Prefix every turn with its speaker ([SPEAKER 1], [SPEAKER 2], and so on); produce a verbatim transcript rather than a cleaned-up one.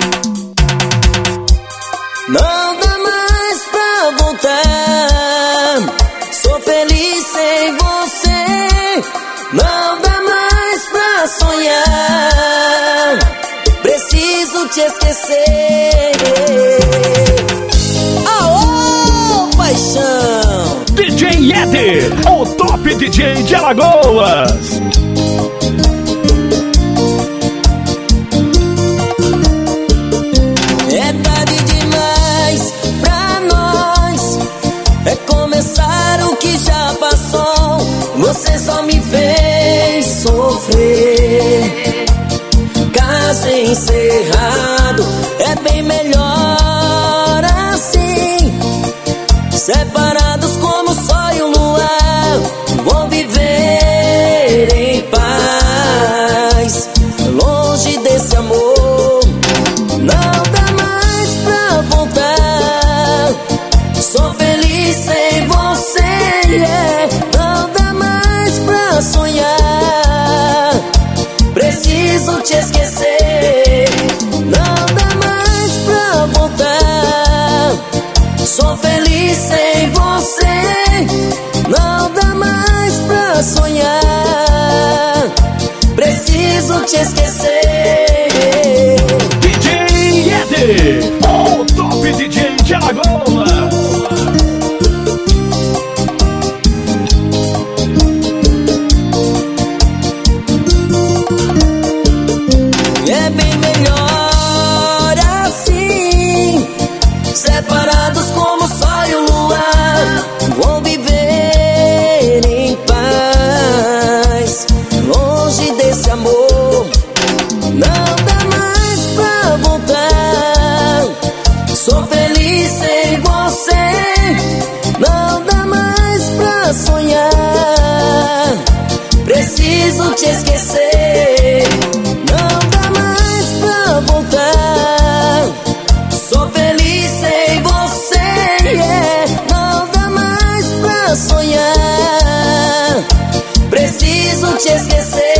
[SPEAKER 1] Não dá mais pra voltar. Sou feliz sem você. Não dá mais pra sonhar. Preciso te esquecer. Aô, paixão!
[SPEAKER 2] D J Eder, o top D J de Alagoas.
[SPEAKER 1] É tarde demais pra nós recomeçar o que já passou. Você só me fez sofrer. Caso encerrado, é bem melhor assim. Separados como sol e o luar, vou viver em paz, longe desse amor. Não dá mais pra voltar. Sou feliz sem você, yeah. Não dá mais pra sonhar. Preciso te esquecer. Não dá mais pra voltar. Sou feliz sem você. Não dá mais pra sonhar. Preciso te esquecer.
[SPEAKER 2] D J Eder, o top D J de Alagoas.
[SPEAKER 1] É bem melhor assim. Separados como o sol e o luar, vou viver em paz, longe desse amor. Não dá mais pra voltar. Sou feliz sem você. Não dá mais pra sonhar. Preciso te esquecer. Não dá mais pra voltar. Sou feliz sem você, yeah. Não dá mais pra sonhar. Preciso te esquecer.